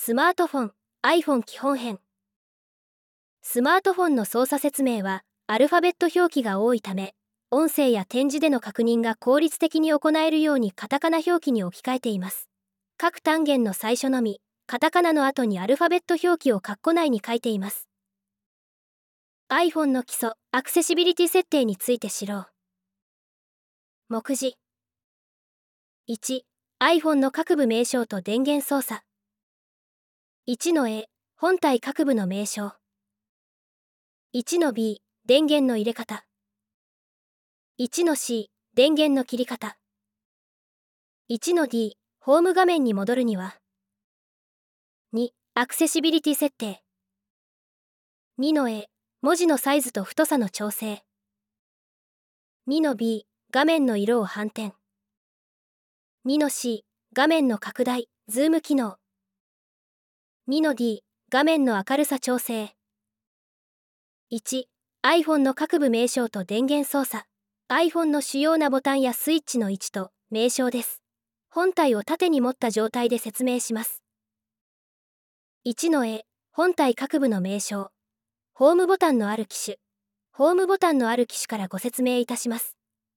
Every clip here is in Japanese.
スマートフォン iPhone 基本編。スマートフォンの操作説明はアルファベット表記が多いため、音声や点字での確認が効率的に行えるようにカタカナ表記に置き換えています。各単元の最初のみ、カタカナの後にアルファベット表記を括弧内に書いています。iPhone の基礎、アクセシビリティ設定について知ろう。目次 1. iPhone の各部名称と電源操作。1の A、本体各部の名称。1の B、電源の入れ方。1の C、電源の切り方。1の D、ホーム画面に戻るには。2、アクセシビリティ設定。2の A、文字のサイズと太さの調整。2の B、画面の色を反転。2の C、画面の拡大、ズーム機能。2の D、画面の明るさ調整。1、iPhone の各部名称と電源操作。iPhone の主要なボタンやスイッチの位置と名称です。本体を縦に持った状態で説明します。1の A、本体各部の名称。ホームボタンのある機種。ホームボタンのある機種からご説明いたします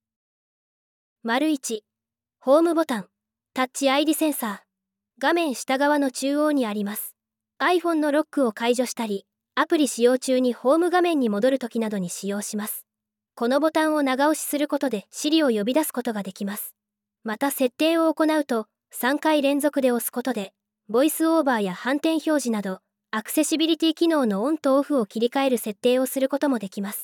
。1、ホームボタン、タッチ ID センサー。画面下側の中央にあります。iPhone のロックを解除したり、アプリ使用中にホーム画面に戻るときなどに使用します。このボタンを長押しすることで Siri を呼び出すことができます。また設定を行うと、3回連続で押すことで、ボイスオーバーや反転表示など、アクセシビリティ機能のオンとオフを切り替える設定をすることもできます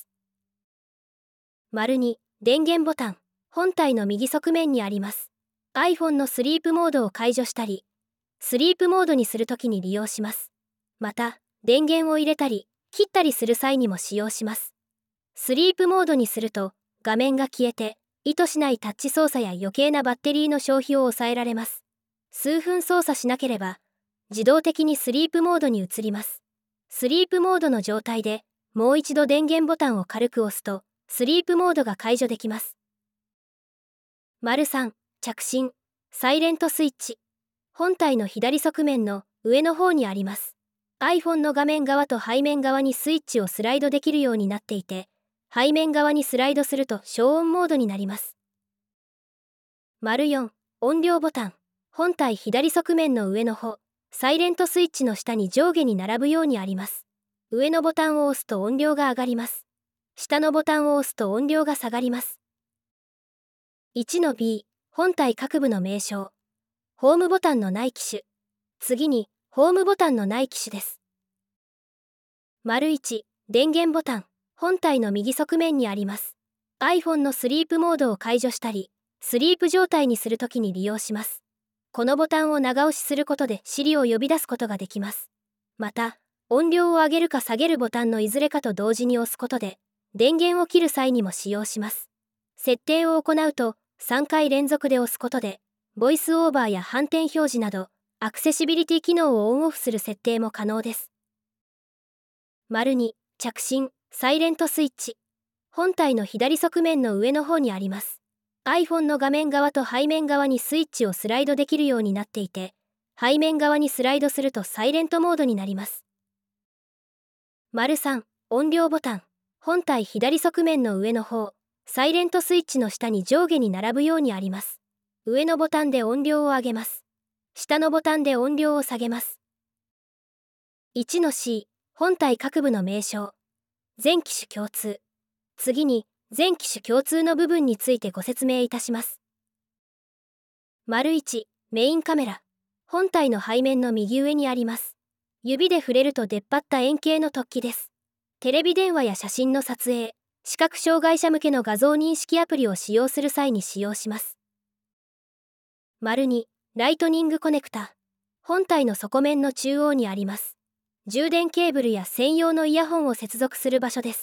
。2、電源ボタン、本体の右側面にあります。iPhone のスリープモードを解除したり、スリープモードにするときに利用します。また、電源を入れたり、切ったりする際にも使用します。スリープモードにすると、画面が消えて、意図しないタッチ操作や余計なバッテリーの消費を抑えられます。数分操作しなければ、自動的にスリープモードに移ります。スリープモードの状態で、もう一度電源ボタンを軽く押すと、スリープモードが解除できます。3、着信、サイレントスイッチ。本体の左側面の上の方にあります。iPhone の画面側と背面側にスイッチをスライドできるようになっていて、背面側にスライドすると消音モードになります。4、音量ボタン。本体左側面の上の方、サイレントスイッチの下に上下に並ぶようにあります。上のボタンを押すと音量が上がります。下のボタンを押すと音量が下がります。1の B、本体各部の名称。ホームボタンのない機種。次に、ホームボタンのない機種です。1、電源ボタン。本体の右側面にあります。iPhone のスリープモードを解除したり、スリープ状態にするときに利用します。このボタンを長押しすることで Siri を呼び出すことができます。また、音量を上げるか下げるボタンのいずれかと同時に押すことで、電源を切る際にも使用します。設定を行うと、3回連続で押すことで、ボイスオーバーや反転表示など、アクセシビリティ機能をオンオフする設定も可能です。2、着信、サイレントスイッチ。本体の左側面の上の方にあります。iPhone の画面側と背面側にスイッチをスライドできるようになっていて、背面側にスライドするとサイレントモードになります。3、音量ボタン。本体左側面の上の方、サイレントスイッチの下に上下に並ぶようにあります。上のボタンで音量を上げます。下のボタンで音量を下げます。1の C、本体各部の名称。全機種共通。次に、全機種共通の部分についてご説明いたします。1、メインカメラ。本体の背面の右上にあります。指で触れると出っ張った円形の突起です。テレビ電話や写真の撮影、視覚障害者向けの画像認識アプリを使用する際に使用します。2、ライトニングコネクタ。本体の底面の中央にあります。充電ケーブルや専用のイヤホンを接続する場所です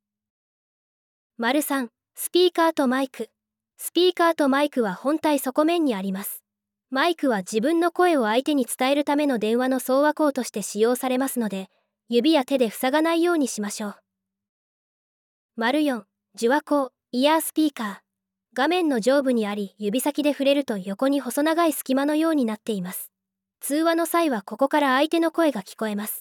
。3、スピーカーとマイク。スピーカーとマイクは本体底面にあります。マイクは自分の声を相手に伝えるための電話の送話口として使用されますので、指や手で塞がないようにしましょう。4、受話口、イヤースピーカー。画面の上部にあり、指先で触れると横に細長い隙間のようになっています。 通話の際はここから相手の声が聞こえます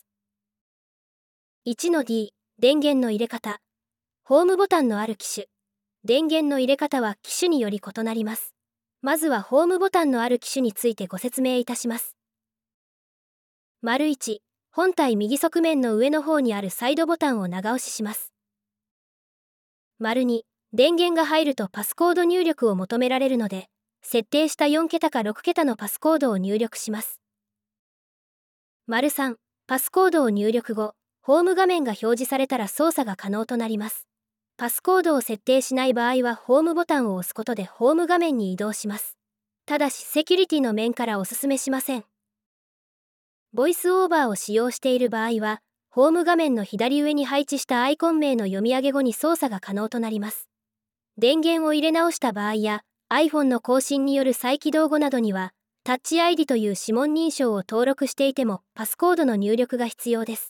。1-D、電源の入れ方。ホームボタンのある機種。電源の入れ方は機種により異なります。まずはホームボタンのある機種についてご説明いたします。1、本体右側面の上の方にあるサイドボタンを長押しします。2、電源が入るとパスコード入力を求められるので、設定した4桁か6桁のパスコードを入力します。3、パスコードを入力後、ホーム画面が表示されたら操作が可能となります。パスコードを設定しない場合はホームボタンを押すことでホーム画面に移動します。ただしセキュリティの面からお勧めしません。ボイスオーバーを使用している場合は、ホーム画面の左上に配置したアイコン名の読み上げ後に操作が可能となります。電源を入れ直した場合や、iPhone の更新による再起動後などには、タッチ ID という指紋認証を登録していても、パスコードの入力が必要です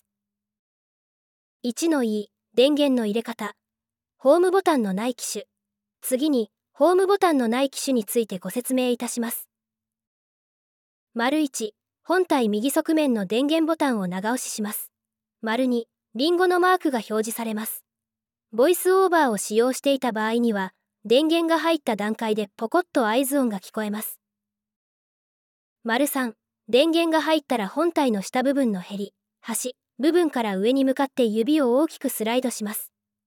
。1-E、電源の入れ方。ホームボタンのない機種。次に、ホームボタンのない機種についてご説明いたします。1、本体右側面の電源ボタンを長押しします。2、リンゴのマークが表示されます。ボイスオーバーを使用していた場合には、電源が入った段階でポコッと合図音が聞こえます。3、電源が入ったら本体の下部分のへり、端、部分から上に向かって指を大きくスライドします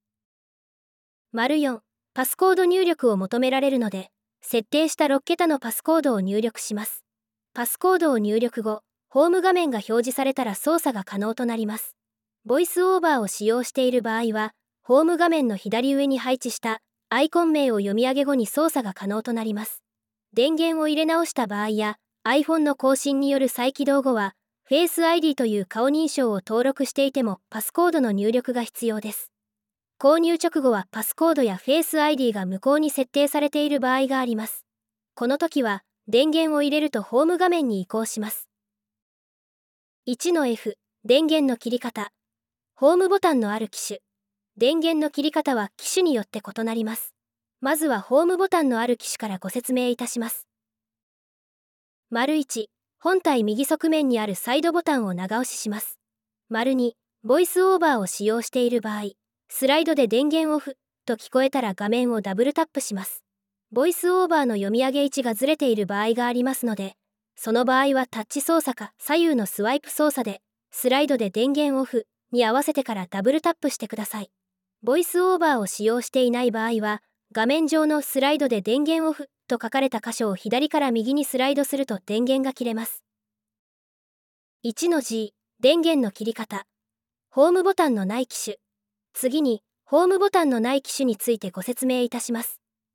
。4、パスコード入力を求められるので、設定した6桁のパスコードを入力します。パスコードを入力後、ホーム画面が表示されたら操作が可能となります。ボイスオーバーを使用している場合は、ホーム画面の左上に配置したアイコン名を読み上げ後に操作が可能となります。電源を入れ直した場合や、iPhone の更新による再起動後は、Face ID という顔認証を登録していてもパスコードの入力が必要です。購入直後はパスコードや Face ID が無効に設定されている場合があります。この時は、電源を入れるとホーム画面に移行します。1-F、電源の切り方。ホームボタンのある機種。電源の切り方は機種によって異なります。まずはホームボタンのある機種からご説明いたします。1、本体右側面にあるサイドボタンを長押しします。2、ボイスオーバーを使用している場合、スライドで電源オフと聞こえたら画面をダブルタップします。ボイスオーバーの読み上げ位置がずれている場合がありますので、その場合はタッチ操作か左右のスワイプ操作で、スライドで電源オフに合わせてからダブルタップしてください。ボイスオーバーを使用していない場合は、画面上のスライドで電源オフと書かれた箇所を左から右にスライドすると電源が切れます。1-G、電源の切り方。ホームボタンのない機種。次に、ホームボタンのない機種についてご説明いたします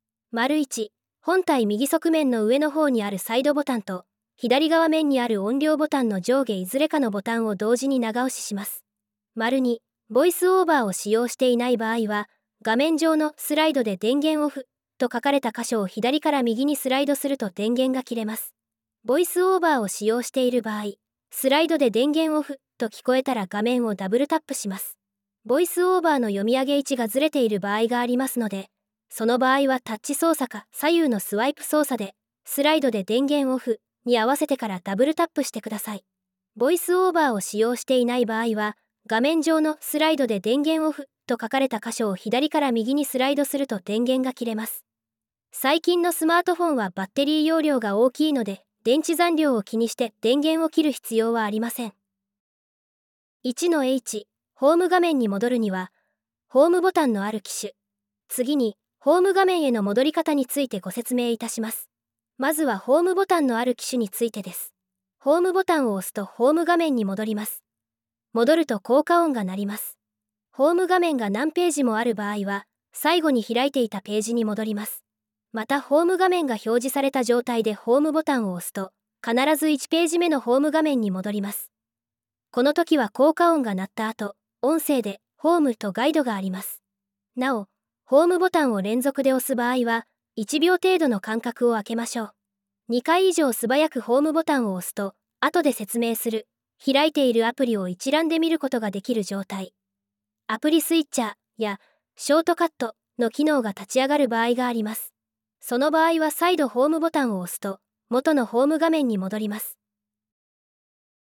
。1、本体右側面の上の方にあるサイドボタンと、左側面にある音量ボタンの上下いずれかのボタンを同時に長押しします。2、ボイスオーバーを使用していない場合は、画面上のスライドで電源オフと書かれた箇所を左から右にスライドすると電源が切れます。ボイスオーバーを使用している場合、スライドで電源オフと聞こえたら画面をダブルタップします。ボイスオーバーの読み上げ位置がずれている場合がありますので、その場合はタッチ操作か左右のスワイプ操作で、スライドで電源オフに合わせてからダブルタップしてください。ボイスオーバーを使用していない場合は、画面上のスライドで電源オフと書かれた箇所を左から右にスライドすると電源が切れます。最近のスマートフォンはバッテリー容量が大きいので、電池残量を気にして電源を切る必要はありません。1-H、ホーム画面に戻るには、ホームボタンのある機種。次に、ホーム画面への戻り方についてご説明いたします。まずはホームボタンのある機種についてです。ホームボタンを押すとホーム画面に戻ります。戻ると効果音が鳴ります。ホーム画面が何ページもある場合は、最後に開いていたページに戻ります。またホーム画面が表示された状態でホームボタンを押すと、必ず1ページ目のホーム画面に戻ります。この時は効果音が鳴った後、音声でホームとガイドがあります。なお、ホームボタンを連続で押す場合は、1秒程度の間隔を空けましょう。2回以上素早くホームボタンを押すと、後で説明する、開いているアプリを一覧で見ることができる状態。アプリスイッチャーやショートカットの機能が立ち上がる場合があります。その場合は再度ホームボタンを押すと、元のホーム画面に戻ります。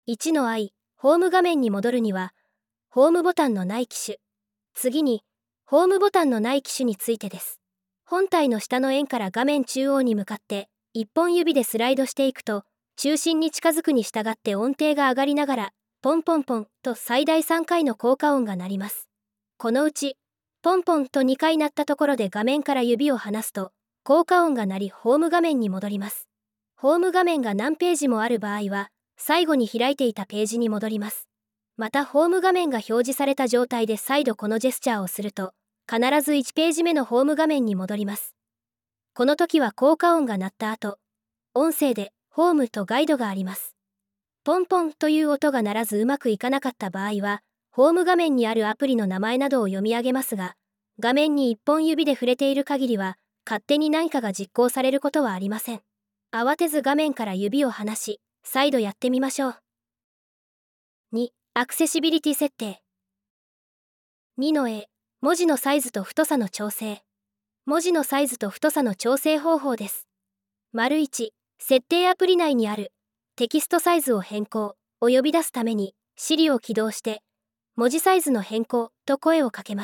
1の I、ホーム画面に戻るには、ホームボタンのない機種。次に、ホームボタンのない機種についてです。本体の下の円から画面中央に向かって、1本指でスライドしていくと、中心に近づくに従って音程が上がりながら、ポンポンポンと最大3回の効果音が鳴ります。このうち、ポンポンと2回鳴ったところで画面から指を離すと、効果音が鳴りホーム画面に戻ります。ホーム画面が何ページもある場合は、最後に開いていたページに戻ります。またホーム画面が表示された状態で再度このジェスチャーをすると、必ず1ページ目のホーム画面に戻ります。この時は効果音が鳴った後、音声でホームとガイドがあります。ポンポンという音が鳴らずうまくいかなかった場合は、ホーム画面にあるアプリの名前などを読み上げますが、画面に1本指で触れている限りは、勝手に何かが実行されることはありません。慌てず画面から指を離し、再度やってみましょう。2、アクセシビリティ設定。2の A、文字のサイズと太さの調整。文字のサイズと太さの調整方法です。1、設定アプリ内にあるテキストサイズを変更を呼び出すために Siri を起動して文字サイズの変更と声をかけます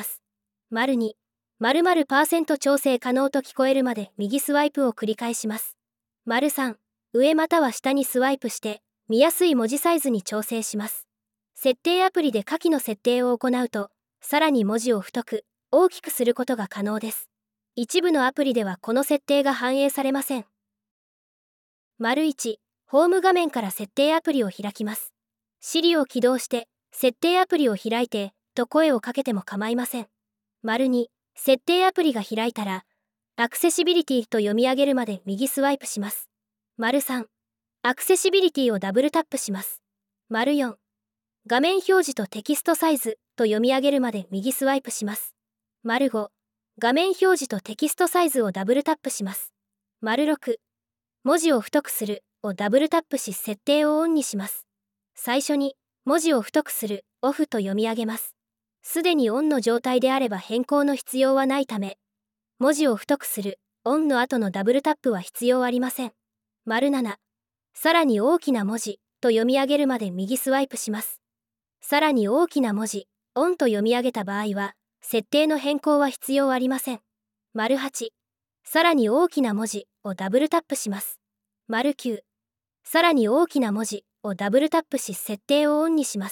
。2、〇〇%調整可能と聞こえるまで右スワイプを繰り返します。3、上または下にスワイプして見やすい文字サイズに調整します。設定アプリで下記の設定を行うと、さらに文字を太く、大きくすることが可能です。一部のアプリではこの設定が反映されません。1、ホーム画面から設定アプリを開きます。Siri を起動して、設定アプリを開いて、と声をかけても構いません。2、設定アプリが開いたら、アクセシビリティと読み上げるまで右スワイプします。3、アクセシビリティをダブルタップします。4、画面表示とテキストサイズと読み上げるまで右スワイプします。5、画面表示とテキストサイズをダブルタップします。6、文字を太くするをダブルタップし設定をオンにします。最初に文字を太くするオフと読み上げます。すでにオンの状態であれば変更の必要はないため、文字を太くするオンの後のダブルタップは必要ありません。7、さらに大きな文字と読み上げるまで右スワイプします。さらに大きな文字、オンと読み上げた場合は、設定の変更は必要ありません。8、さらに大きな文字をダブルタップします。9、さらに大きな文字をダブルタップし設定をオンにします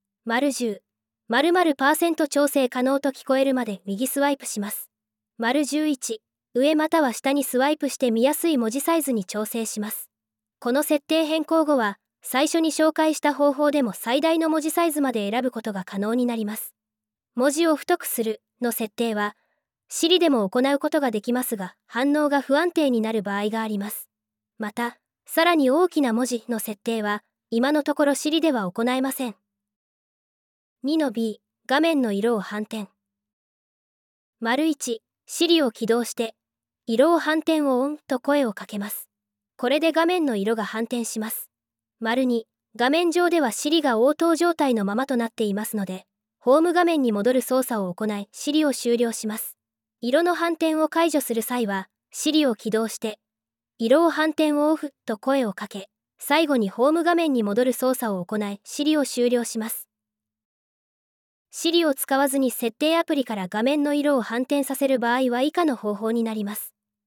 。10、〇〇%調整可能と聞こえるまで右スワイプします。11、上または下にスワイプして見やすい文字サイズに調整します。この設定変更後は、最初に紹介した方法でも最大の文字サイズまで選ぶことが可能になります。文字を太くするの設定は、Siri でも行うことができますが、反応が不安定になる場合があります。また、さらに大きな文字の設定は、今のところSiriでは行えません。2の B、画面の色を反転。1、Siri を起動して、色を反転をオンと声をかけます。これで画面の色が反転します。2、画面上ではSiriが応答状態のままとなっていますので、ホーム画面に戻る操作を行いSiriを終了します。色の反転を解除する際は、Siriを起動して、色を反転をオフと声をかけ、最後にホーム画面に戻る操作を行いSiriを終了します。Siriを使わずに設定アプリから画面の色を反転させる場合は以下の方法になります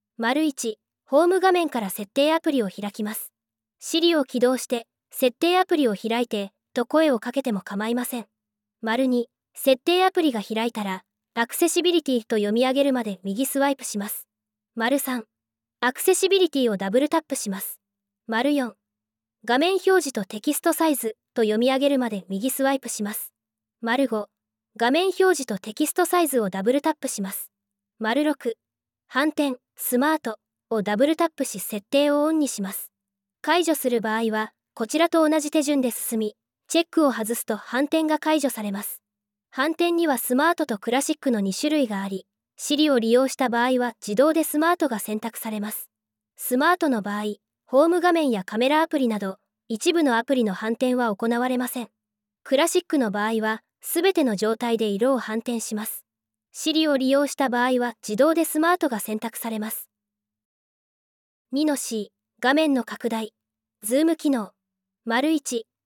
。1、ホーム画面から設定アプリを開きます。Siriを起動して、設定アプリを開いて、と声をかけても構いません。2、設定アプリが開いたら、アクセシビリティと読み上げるまで右スワイプします。3、アクセシビリティをダブルタップします。4、画面表示とテキストサイズと読み上げるまで右スワイプします。5、画面表示とテキストサイズをダブルタップします。6、反転、スマートをダブルタップし設定をオンにします。解除する場合は、こちらと同じ手順で進み、チェックを外すと反転が解除されます。反転にはスマートとクラシックの2種類があり、Siriを利用した場合は自動でスマートが選択されます。スマートの場合、ホーム画面やカメラアプリなど、一部のアプリの反転は行われません。クラシックの場合は、すべての状態で色を反転します。Siriを利用した場合は自動でスマートが選択されます。2の C、画面の拡大、ズーム機能。1、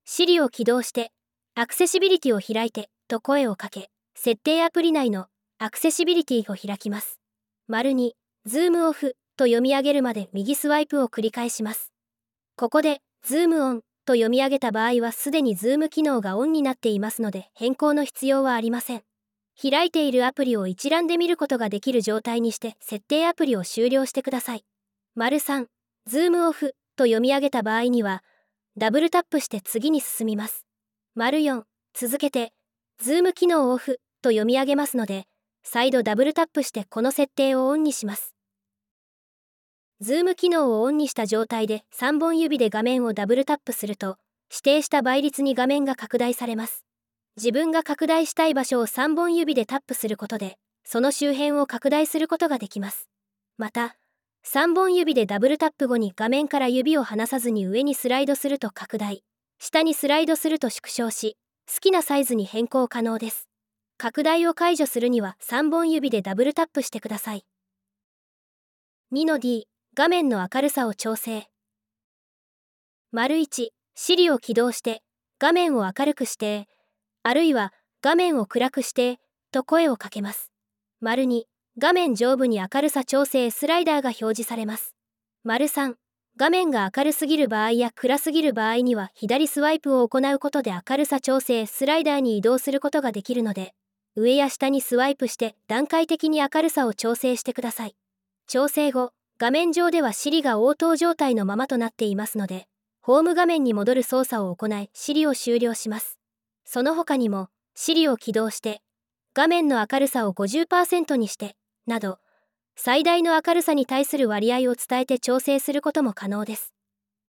Siri を起動して、アクセシビリティを開いてと声をかけ、設定アプリ内のアクセシビリティを開きます。2、ズームオフと読み上げるまで右スワイプを繰り返します。ここで、ズームオンと読み上げた場合はすでにズーム機能がオンになっていますので変更の必要はありません。開いているアプリを一覧で見ることができる状態にして設定アプリを終了してください。3、ズームオフと読み上げた場合には、ダブルタップして次に進みます。4、続けて、ズーム機能オフと読み上げますので、再度ダブルタップしてこの設定をオンにします。ズーム機能をオンにした状態で3本指で画面をダブルタップすると、指定した倍率に画面が拡大されます。自分が拡大したい場所を3本指でタップすることで、その周辺を拡大することができます。また、3本指でダブルタップ後に画面から指を離さずに上にスライドすると拡大、下にスライドすると縮小し、好きなサイズに変更可能です。拡大を解除するには3本指でダブルタップしてください。2-D、画面の明るさを調整。1、Siri を起動して、画面を明るくして、あるいは画面を暗くして、と声をかけます。2、画面上部に明るさ調整スライダーが表示されます。3、画面が明るすぎる場合や暗すぎる場合には左スワイプを行うことで明るさ調整スライダーに移動することができるので、上や下にスワイプして段階的に明るさを調整してください。調整後、画面上では Siri が応答状態のままとなっていますので、ホーム画面に戻る操作を行い Siri を終了します。その他にも、Siri を起動して、画面の明るさを 50% にして、など、最大の明るさに対する割合を伝えて調整することも可能です。